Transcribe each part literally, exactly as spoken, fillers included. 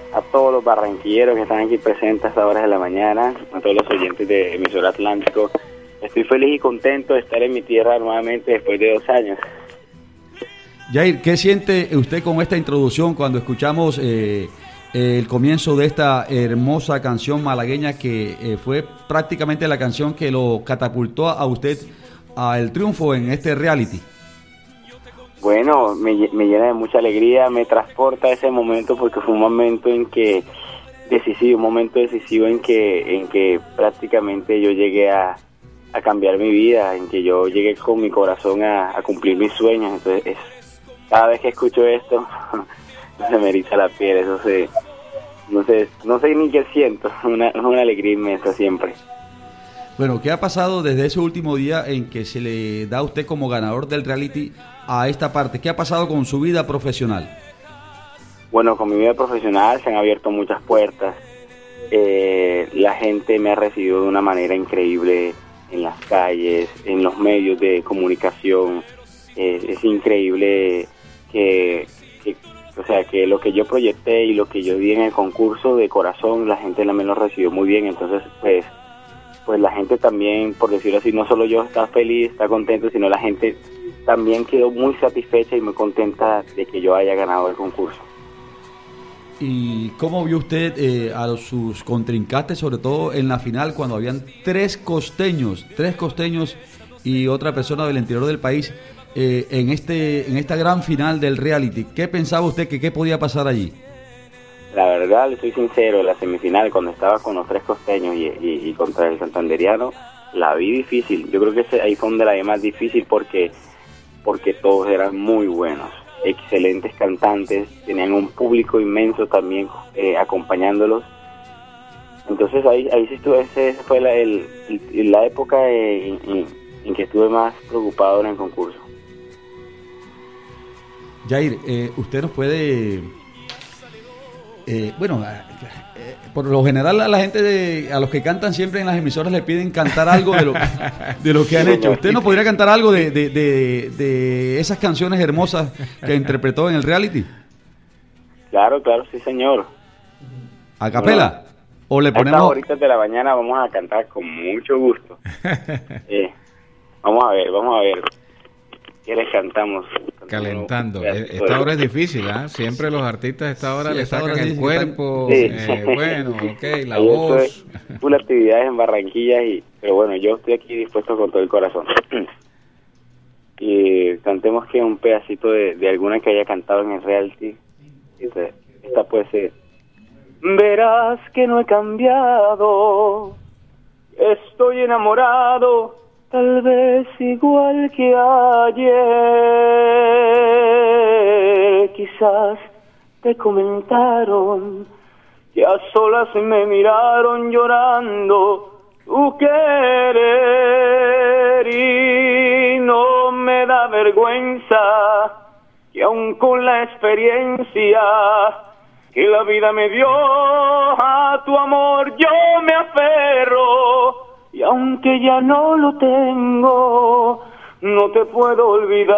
a todos los barranquilleros que están aquí presentes a estas horas de la mañana, a todos los oyentes de Emisora Atlántico. Estoy feliz y contento de estar en mi tierra nuevamente después de dos años. Jair, ¿qué siente usted con esta introducción cuando escuchamos eh, el comienzo de esta hermosa canción malagueña que eh, fue prácticamente la canción que lo catapultó a usted al triunfo en este reality? Bueno, me, me llena de mucha alegría, me transporta a ese momento porque fue un momento en que decisivo, un momento decisivo en que en que prácticamente yo llegué a, a cambiar mi vida, en que yo llegué con mi corazón a, a cumplir mis sueños. Entonces, es, cada vez que escucho esto, se me eriza la piel, eso se, no sé, no sé ni qué siento, una, es una alegría inmensa siempre. Bueno, ¿qué ha pasado desde ese último día en que se le da a usted como ganador del reality a esta parte? ¿Qué ha pasado con su vida profesional? Bueno, con mi vida profesional se han abierto muchas puertas. Eh, la gente me ha recibido de una manera increíble en las calles, en los medios de comunicación. Eh, es increíble que, que, o sea, que lo que yo proyecté y lo que yo di en el concurso de corazón, la gente me lo recibió muy bien. Entonces, pues, pues la gente también, por decirlo así, no solo yo está feliz, está contento, sino la gente también quedó muy satisfecha y muy contenta de que yo haya ganado el concurso. ¿Y cómo vio usted eh, a los, sus contrincantes, sobre todo en la final, cuando habían tres costeños, tres costeños y otra persona del interior del país eh, en este en esta gran final del reality? ¿Qué pensaba usted que qué podía pasar allí? La verdad, le soy sincero, la semifinal, cuando estaba con los tres costeños y, y, y contra el santanderiano, la vi difícil. Yo creo que ese, ahí fue donde la vi más difícil porque, porque todos eran muy buenos, excelentes cantantes, tenían un público inmenso también eh, acompañándolos. Entonces ahí ahí sí estuve, ese, ese fue la, el, el, la época en, en, en que estuve más preocupado en el concurso. Jair, eh, usted nos puede... Eh, bueno, eh, por lo general a la gente, de, a los que cantan siempre en las emisoras le piden cantar algo de lo, de lo que han hecho. ¿Usted nos podría cantar algo de, de, de, de esas canciones hermosas que interpretó en el reality? Claro, claro, sí señor. ¿A capela? Bueno, ¿o le ponemos...? Ahorita de la mañana vamos a cantar con mucho gusto. eh, vamos a ver, vamos a ver. ¿Qué les cantamos? Calentando. Esta hora es difícil, ¿eh? Siempre los artistas a esta hora sí, le sacan el cuerpo. Sí. Eh, bueno, ok, la Ayer voz. Tuve actividades en Barranquilla, y, pero bueno, yo estoy aquí dispuesto con todo el corazón. Y cantemos que un pedacito de, de alguna que haya cantado en el reality. Esta, esta puede ser. Verás que no he cambiado, estoy enamorado, tal vez igual que ayer. Quizás te comentaron que a solas me miraron llorando tu querer, y no me da vergüenza que aun con la experiencia que la vida me dio a tu amor yo me aferro. Y aunque ya no lo tengo, no te puedo olvidar.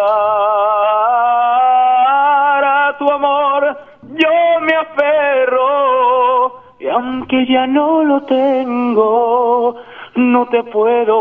A tu amor yo me aferro. Y aunque ya no lo tengo, no te puedo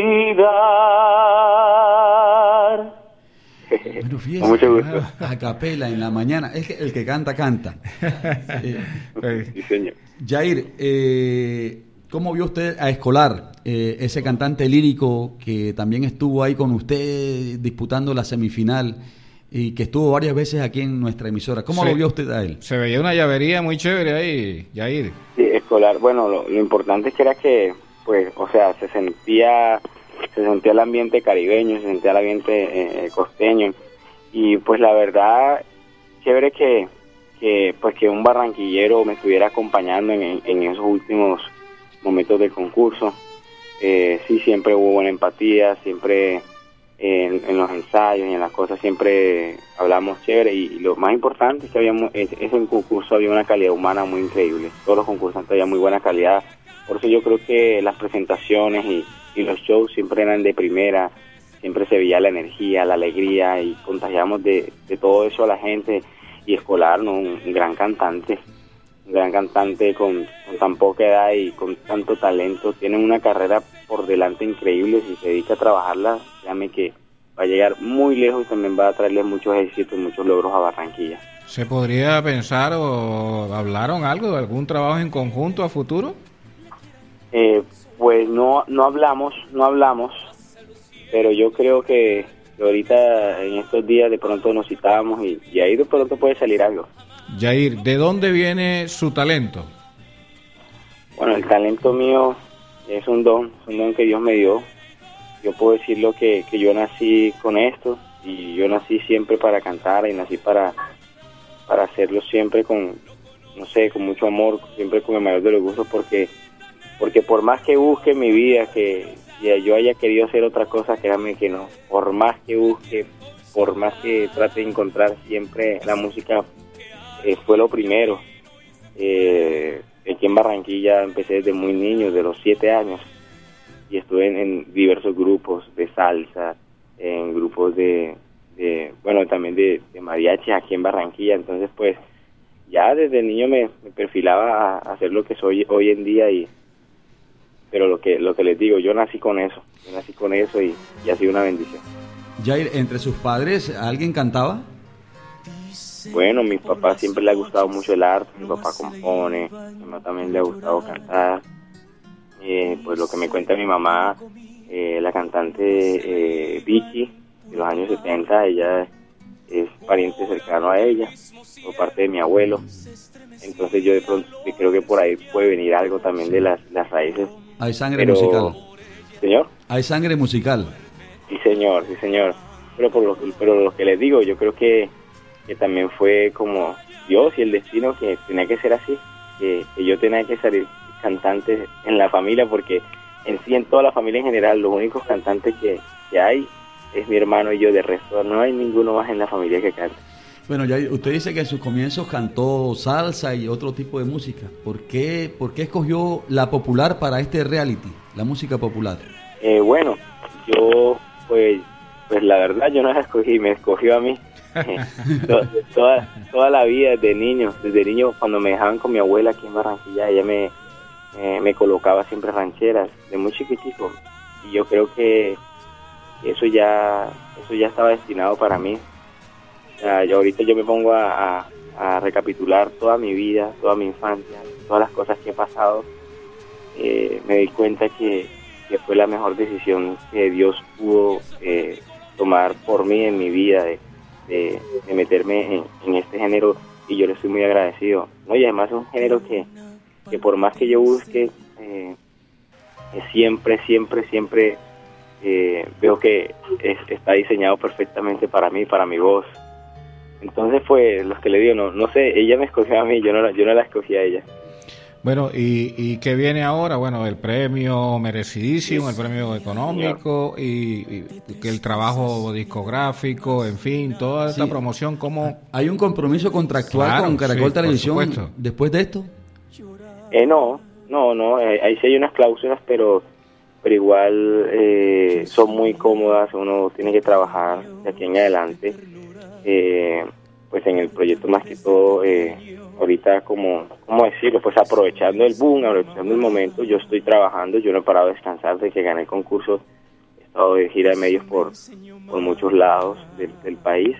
olvidar. Bueno, fíjese, mucho gusto. A capela en la mañana, es que el que canta, canta. eh, sí, señor. Jair, eh... ¿cómo vio usted a Escolar, eh, ese cantante lírico que también estuvo ahí con usted disputando la semifinal y que estuvo varias veces aquí en nuestra emisora? ¿Cómo sí. lo vio usted a él? Se veía una llavería muy chévere ahí, Jair. Sí, Escolar, bueno, lo, lo importante es que era que, pues, o sea, se sentía, se sentía el ambiente caribeño, se sentía el ambiente eh, costeño, y pues la verdad, chévere que, que, pues, que un barranquillero me estuviera acompañando en, en esos últimos momentos del concurso. Eh, sí, siempre hubo buena empatía, siempre eh, en, en los ensayos y en las cosas siempre hablamos chévere, y, y lo más importante es que había, es, ese concurso había una calidad humana muy increíble. Todos los concursantes había muy buena calidad, por eso yo creo que las presentaciones y, y los shows siempre eran de primera, siempre se veía la energía, la alegría, y contagiamos de, de todo eso a la gente. Y Escolar, ¿no? un, un gran cantante, un gran cantante con, con tan poca edad y con tanto talento. Tiene una carrera por delante increíble. Si se dedica a trabajarla, créame que va a llegar muy lejos y también va a traerle muchos éxitos, muchos logros a Barranquilla. ¿Se podría pensar o hablaron algo de algún trabajo en conjunto a futuro? Eh, pues no no hablamos, no hablamos, pero yo creo que, que ahorita en estos días de pronto nos citábamos y, y ahí de pronto puede salir algo. Yair, ¿de dónde viene su talento? Bueno, el talento mío es un don, es un don que Dios me dio. Yo puedo decirlo que, que yo nací con esto y yo nací siempre para cantar y nací para, para hacerlo siempre con, no sé, con mucho amor, siempre con el mayor de los gustos, porque porque por más que busque en mi vida, que yo haya querido hacer otra cosa, créanme que no. Por más que busque, por más que trate de encontrar, siempre la música eh, fue lo primero. Eh, aquí en Barranquilla empecé desde muy niño, de los siete años, y estuve en, en diversos grupos de salsa, en grupos de, de bueno, también de, de mariachi aquí en Barranquilla. Entonces, pues, ya desde niño me, me perfilaba a hacer lo que soy hoy en día, y pero lo que lo que les digo, yo nací con eso, yo nací con eso y, y ha sido una bendición. Jair, ¿entre sus padres alguien cantaba? Bueno, a mi papá siempre le ha gustado mucho el arte, mi papá compone, a mi mamá también le ha gustado cantar. Eh, pues lo que me cuenta mi mamá, eh, la cantante eh, Vicky, de los años setenta, ella es pariente cercano a ella, por parte de mi abuelo. Entonces yo de pronto creo que por ahí puede venir algo también de las, las raíces. Hay sangre pero, musical. ¿Señor? Hay sangre musical. Sí, señor, sí, señor. Pero por lo, pero lo que les digo, yo creo que, que también fue como Dios y el destino, que tenía que ser así, que, que yo tenía que salir cantante en la familia, porque en sí, en toda la familia en general, los únicos cantantes que, que hay es mi hermano y yo. De resto no hay ninguno más en la familia que cante. Bueno, ya usted dice que en sus comienzos cantó salsa y otro tipo de música. ¿Por qué, por qué escogió la popular para este reality, la música popular? Eh, bueno, yo, pues, pues la verdad yo no la escogí, me escogió a mí. toda, toda la vida, desde niño, desde niño cuando me dejaban con mi abuela aquí en Barranquilla, ella me, me, me colocaba siempre rancheras, de muy chiquitico. Y yo creo que eso ya, eso ya estaba destinado para mí. Uh, yo ahorita yo me pongo a, a, a recapitular toda mi vida, toda mi infancia, todas las cosas que he pasado. Eh, me di cuenta que, que fue la mejor decisión que Dios pudo eh, tomar por mí en mi vida, de, de, de meterme en, en este género, y yo le estoy muy agradecido. No, y además es un género que, que por más que yo busque, eh, siempre, siempre, siempre eh, veo que es, está diseñado perfectamente para mí, para mi voz. Entonces, pues, los que le digo, no no sé, ella me escogió a mí, yo no, yo no la escogí a ella. Bueno, ¿y, y qué viene ahora? Bueno, el premio merecidísimo, el premio económico y, y el trabajo discográfico, en fin, toda esta sí. promoción, ¿cómo? ¿Hay un compromiso contractual claro, con Caracol sí, Televisión después de esto? Eh, no, no, no, eh, ahí sí hay unas cláusulas, pero pero igual eh, son muy cómodas, uno tiene que trabajar de aquí en adelante. Eh, pues en el proyecto más que todo, eh, ahorita como, ¿cómo decirlo? Pues aprovechando el boom, aprovechando el momento, yo estoy trabajando, yo no he parado de descansar desde que gané el concurso, he estado de gira de medios por, por muchos lados del, del país,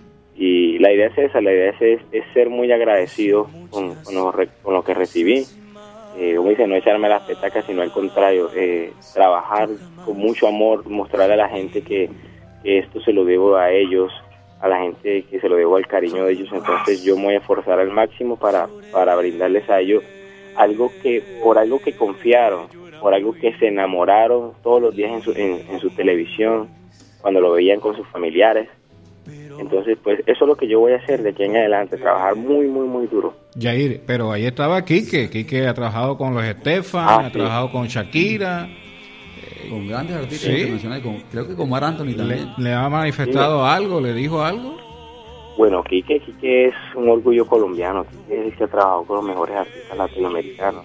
y la idea es esa, la idea es, es ser muy agradecido con, con, lo, con lo que recibí, eh, como dice, no echarme las petacas, sino al contrario, eh, trabajar con mucho amor, mostrarle a la gente que, que esto se lo debo a ellos, a la gente que se lo debo al cariño de ellos. Entonces yo me voy a esforzar al máximo para, para brindarles a ellos algo que, por algo que confiaron, por algo que se enamoraron todos los días en su, en, en su televisión, cuando lo veían con sus familiares. Entonces, pues eso es lo que yo voy a hacer de aquí en adelante, trabajar muy, muy, muy duro. Yair, pero ahí estaba Quique, Quique ha trabajado con los Estefan, ah, ha sí. trabajado con Shakira, con grandes artistas ¿sí? internacionales, con, creo que con Mar Anthony también. ¿Le, le ha manifestado sí. algo? ¿Le dijo algo? Bueno, Quique, Quique es un orgullo colombiano. Quique es el que ha trabajado con los mejores artistas latinoamericanos.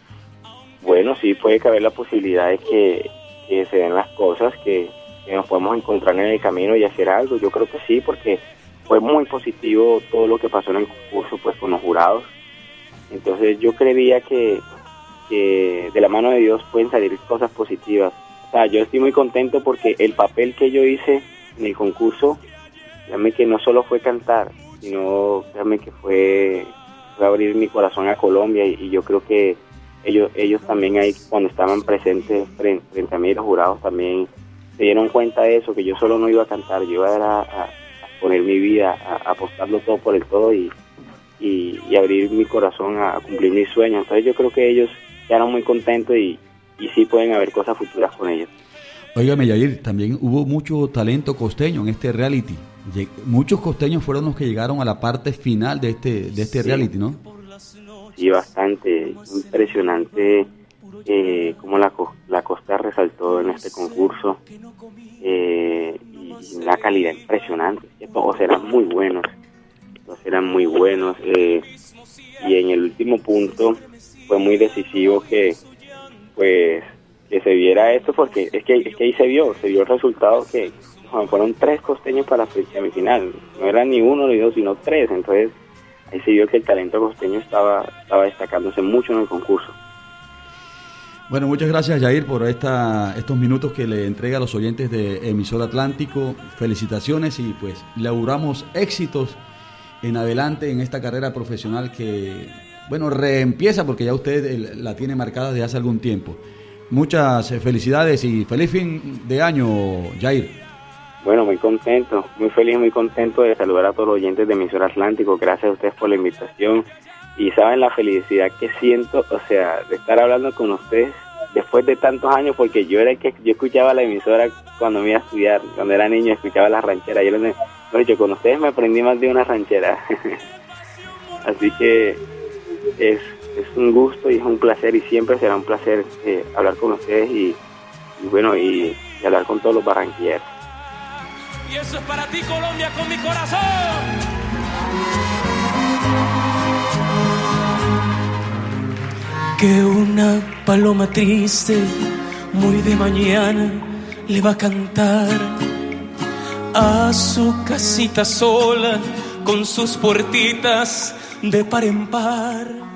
Bueno, sí puede caber la posibilidad de que, que se den las cosas, que, que nos podemos encontrar en el camino y hacer algo. Yo creo que sí, porque fue muy positivo todo lo que pasó en el concurso, pues con los jurados. Entonces yo creería que, que de la mano de Dios pueden salir cosas positivas. O sea, yo estoy muy contento porque el papel que yo hice en el concurso, créanme que no solo fue cantar, sino créanme que fue, fue abrir mi corazón a Colombia, y, y yo creo que ellos ellos también ahí, cuando estaban presentes frente, frente a mí, los jurados también se dieron cuenta de eso, que yo solo no iba a cantar, yo iba a, a, a poner mi vida, a, a apostarlo todo por el todo y, y, y abrir mi corazón a, a cumplir mis sueños. Entonces yo creo que ellos quedaron muy contentos y, y sí pueden haber cosas futuras con ellos. Óigame, Yair, también hubo mucho talento costeño en este reality. Muchos costeños fueron los que llegaron a la parte final de este de este sí. reality, ¿no? Sí, bastante. Impresionante eh, cómo la, la costa resaltó en este concurso. Eh, y la calidad impresionante. Todos eran muy buenos. Todos eran muy buenos. Eh, y en el último punto fue muy decisivo que, pues, que se viera esto, porque es que, es que ahí se vio, se vio el resultado que bueno, fueron tres costeños para la semifinal, no era ni uno ni dos, sino tres. Entonces ahí se vio que el talento costeño estaba, estaba destacándose mucho en el concurso. Bueno, muchas gracias, Yair, por esta, estos minutos que le entrega a los oyentes de Emisora Atlántico. Felicitaciones y pues le auguramos éxitos en adelante en esta carrera profesional que, bueno, reempieza porque ya usted la tiene marcada desde hace algún tiempo. Muchas felicidades y feliz fin de año, Yair. Bueno, muy contento, muy feliz, muy contento de saludar a todos los oyentes de Emisora Atlántico. Gracias a ustedes por la invitación. Y saben la felicidad que siento, o sea, de estar hablando con ustedes después de tantos años, porque yo era el que yo escuchaba la emisora cuando me iba a estudiar, cuando era niño escuchaba las rancheras. Yo les he dicho, con ustedes me aprendí más de una ranchera. Así que es, es un gusto y es un placer, y siempre será un placer eh, hablar con ustedes y, y bueno, y, y hablar con todos los barranquilleros. Y eso es para ti, Colombia, con mi corazón. Que una paloma triste, muy de mañana, le va a cantar a su casita sola, con sus puertitas de par en par.